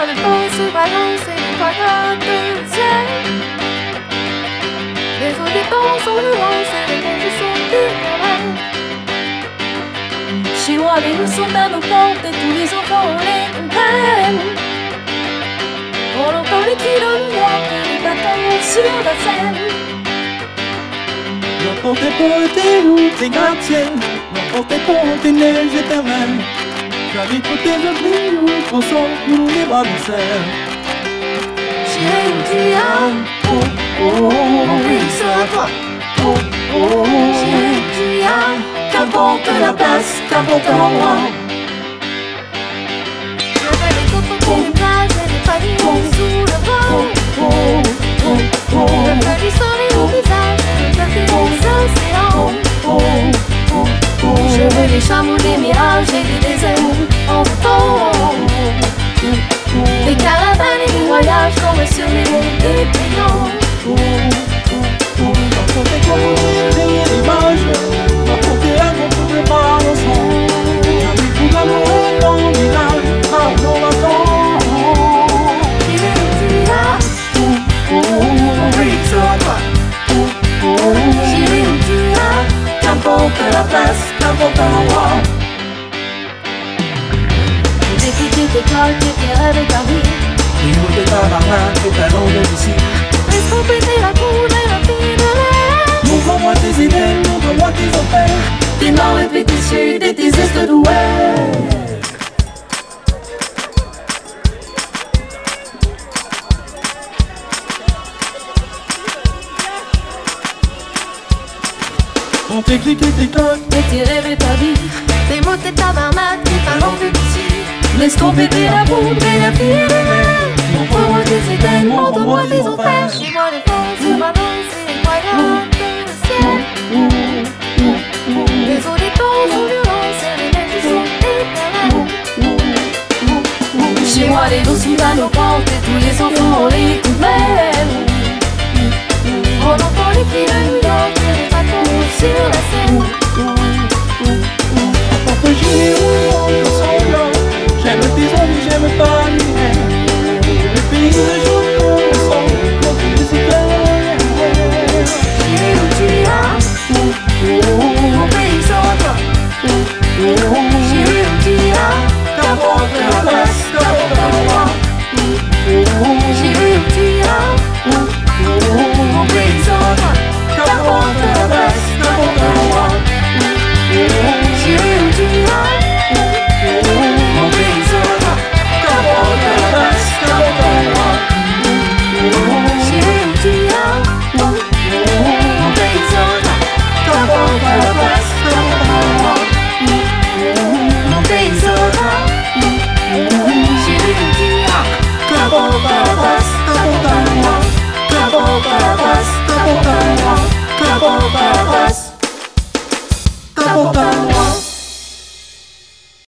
moi de peau se balance et les quadrats de ciel. Les eaux des ponts sont nuances et les neiges sont éternelles. Chez moi, les loups sont à nos portes et tous les enfants les comprennent. On entend les cris de l'Europe et les batailles sur la scène. N'emportez pas tes loups, tes gratte-ciels, n'emportez pas tes neiges éternelles. J'habite pour tes oublis, trop son, nous les bras du ciel. J'ai une diane, oh oh, oui, c'est à toi, oh oh. J'ai une diane, qu'importe la place, qu'importe l'endroit. Je veux les cocotiers, les plages et les pavillons sous le vent. Je veux du soleil au visage et le café des océans. Je veux des chameaux, des mirages et des déserts en fond. Des caravanes et des voyages comme sur les monts des brillants. N'emportez quoi, des images, n'emportez un gros coup de balançon. J'habite pour l'amour et mon village, à nos matins. J'ai une diane, oui, c'est à toi. J'ai une diane, qu'importe la place, qu'importe l'endroit. J'ai quitté l'école, tes rêves et ta vie. Et nous des tabarnak, tes talons de d'ici. Laisse-moi péter la cour et la fille de l'air. Montre-moi tes idées, montre-moi tes affaires. Tes noms répétitions et tes gestes doués. On t'écrit tes codes, Et tes rêves et ta vie. Tes mots, tes tabarnak, tes talons de d'ici. Laisse-toi péter la poudre et la fille de l'air. Montre-moi tes idées, montre-moi tes affaires. Chez moi les forces se balancent et les croyants dans le ciel. Les eaux des temps sont violentes et les neiges sont éternelles. Chez moi les loups sont à nos portes et tous les enfants les comprennent. On entend les cris de New York et les bateaux sur la Seine.